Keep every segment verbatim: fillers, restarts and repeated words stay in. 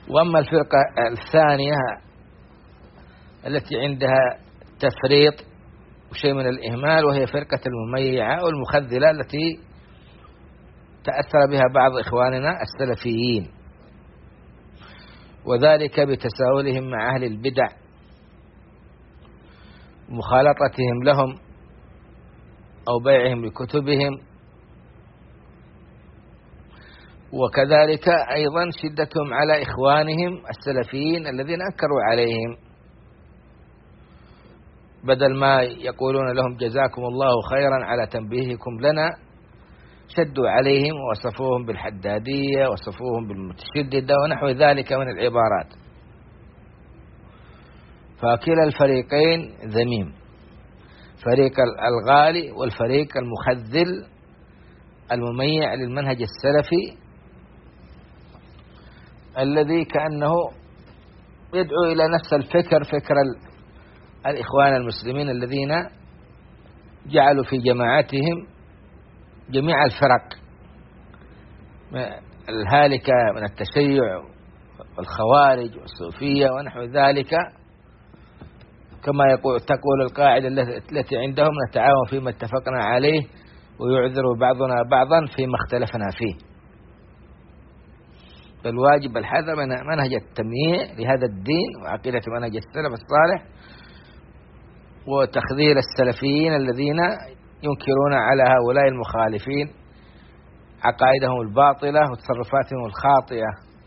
وأما الفرقة الثانية التي عندها تفريط وشيء من الإهمال، وهي فرقة المميعة والمخذلة التي تأثر بها بعض إخواننا السلفيين، وذلك بتساهلهم مع أهل البدع، مخالطتهم لهم أو بيعهم لكتبهم، وكذلك أيضا شدتهم على إخوانهم السلفيين الذين أنكروا عليهم، بدل ما يقولون لهم جزاكم الله خيرا على تنبيهكم لنا، شدوا عليهم ووصفوهم بالحدادية وصفوهم بالمتشددة ونحو ذلك من العبارات. فكلا الفريقين ذميم، فريق الغالي والفريق المخذل المميع للمنهج السلفي الذي كأنه يدعو إلى نفس الفكر، فكر الإخوان المسلمين الذين جعلوا في جماعتهم جميع الفرق الهالكة من التشيع والخوارج والصوفية ونحو ذلك، كما يقول تقول القاعدة التي عندهم: نتعاون فيما اتفقنا عليه ويعذر بعضنا بعضا فيما اختلفنا فيه. فالواجب الحذر من منهج التمييع لهذا الدين وعقيدة منهج السلف الصالح، وتخذيل السلفيين الذين ينكرون على هؤلاء المخالفين عقائدهم الباطلة وتصرفاتهم الخاطئة.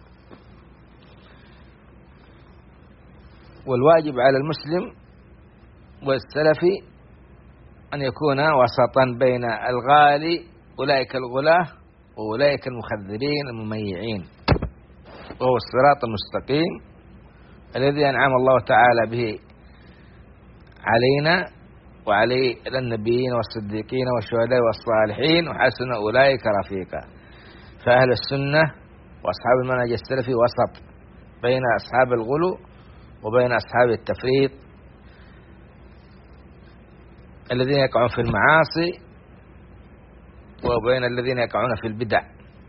والواجب على المسلم والسلفي أن يكون وسطا بين الغالي أولئك الغلاة وأولئك المخذلين المميعين، وهو الصراط المستقيم الذي أنعم الله تعالى به علينا وعليه النبيين والصديقين والشهداء والصالحين وحسن أولئك رفيقا. فأهل السنة وأصحاب المنهج السلفي وسط بين أصحاب الغلو وبين أصحاب التفريط الذين يقعون في المعاصي وبين الذين يقعون في البدع،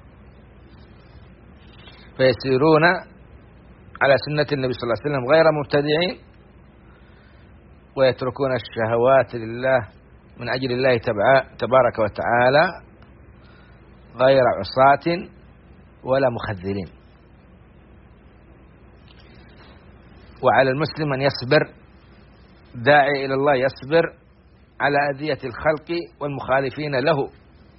فيسيرون على سنة النبي صلى الله عليه وسلم غير مبتدعين، ويتركون الشهوات لله من أجل الله تبارك وتعالى غير عصاة ولا مخذلين. وعلى المسلم أن يصبر، داعي إلى الله يصبر على أذية الخلق والمخالفين له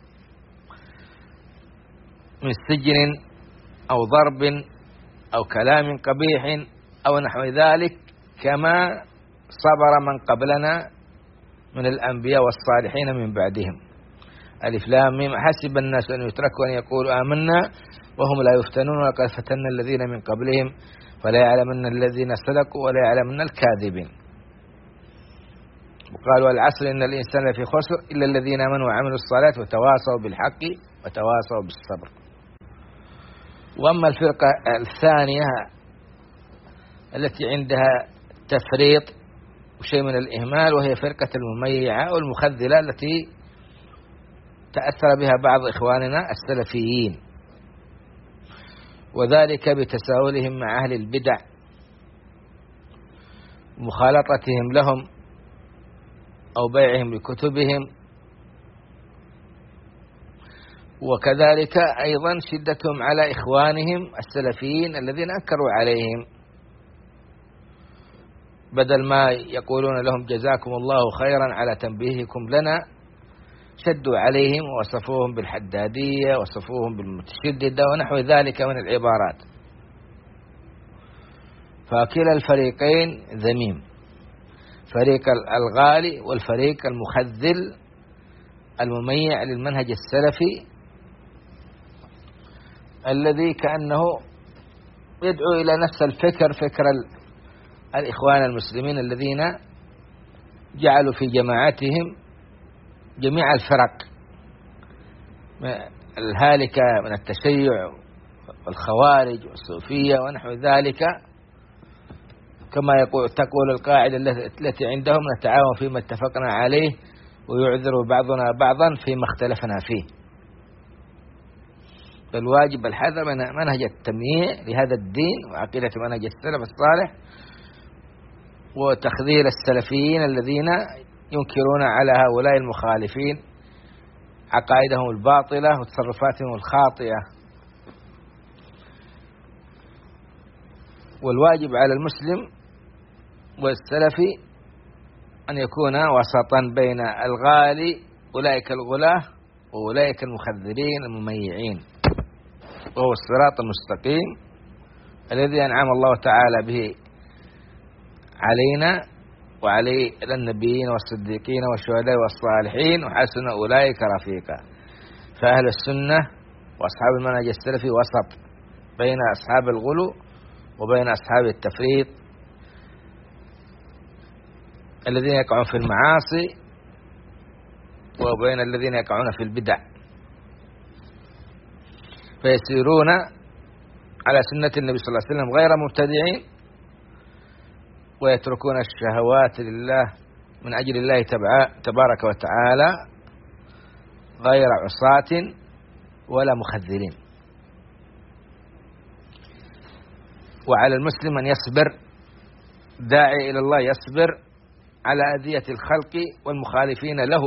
من سجن أو ضرب أو كلام قبيح أو نحو ذلك، كما صبر من قبلنا من الأنبياء والصالحين من بعدهم. ألف لام ميم: حسب الناس أن يتركوا أن يقولوا آمنا وهم لا يفتنون ولقد فتنا الذين من قبلهم فلا يعلمن الذين صدقوا ولا يعلمن الكاذبين. وقالوا العصر إن الإنسان لفي خسر إلا الذين آمنوا وعملوا الصالحات وتواصوا بالحق وتواصوا بالصبر. وأما الفرقة الثانية التي عندها تفريط وشيء من الإهمال، وهي فرقة المميعة والمخذلة التي تأثر بها بعض إخواننا السلفيين، وذلك بتساهلهم مع أهل البدع، مخالطتهم لهم أو بيعهم لكتبهم، وكذلك أيضا شدتهم على إخوانهم السلفيين الذين أنكروا عليهم، بدل ما يقولون لهم جزاكم الله خيرا على تنبيهكم لنا، شدوا عليهم ووصفوهم بالحدادية وصفوهم بالمتشددة ونحو ذلك من العبارات. فكلا الفريقين ذميم، فريق الغالي والفريق المخذل المميع للمنهج السلفي الذي كأنه يدعو إلى نفس الفكر، فكر الإخوان المسلمين الذين جعلوا في جماعتهم جميع الفرق الهالكة من التشيع والخوارج والصوفية ونحو ذلك، كما يقول تقول القاعدة التي عندهم: نتعاون فيما اتفقنا عليه ويعذر بعضنا بعضا فيما اختلفنا فيه. فالواجب الحذر من منهج التمييع لهذا الدين وعقيدة منهج السلف الصالح، وتخذيل السلفيين الذين ينكرون على هؤلاء المخالفين عقائدهم الباطلة وتصرفاتهم الخاطئة. والواجب على المسلم والسلفي أن يكون وسطا بين الغالي أولئك الغلاة وأولئك المخذلين المميعين، وهو الصراط المستقيم الذي أنعم الله تعالى به علينا وعلى النبيين والصديقين والشهداء والصالحين وحسن أولئك رفيقا. فأهل السنة وأصحاب المنهج السلفي وسط بين أصحاب الغلو وبين أصحاب التفريط الذين يقعون في المعاصي وبين الذين يقعون في البدع، فيسيرون على سنة النبي صلى الله عليه وسلم غير مبتدعين، ويتركون الشهوات لله من أجل الله تبارك وتعالى غير عصاة ولا مخذلين. وعلى المسلم أن يصبر، داعي إلى الله يصبر على أذية الخلق والمخالفين له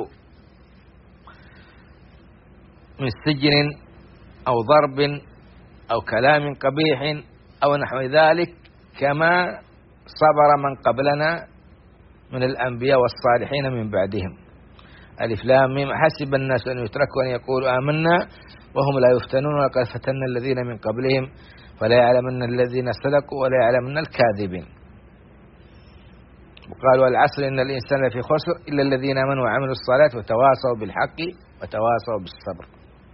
من سجن أو ضرب أو كلام قبيح أو نحو ذلك، كما صبر من قبلنا من الأنبياء والصالحين من بعدهم. ألف لام ميم، حسب الناس أن يتركوا أن يقولوا آمنا وهم لا يفتنون وقد فتنا الذين من قبلهم فلا يعلمن الذين صدقوا ولا يعلمن الكاذبين. وقالوا العصر إن الإنسان لفي خسر إلا الذين آمنوا وعملوا الصالحات وتواصوا بالحق وتواصوا بالصبر.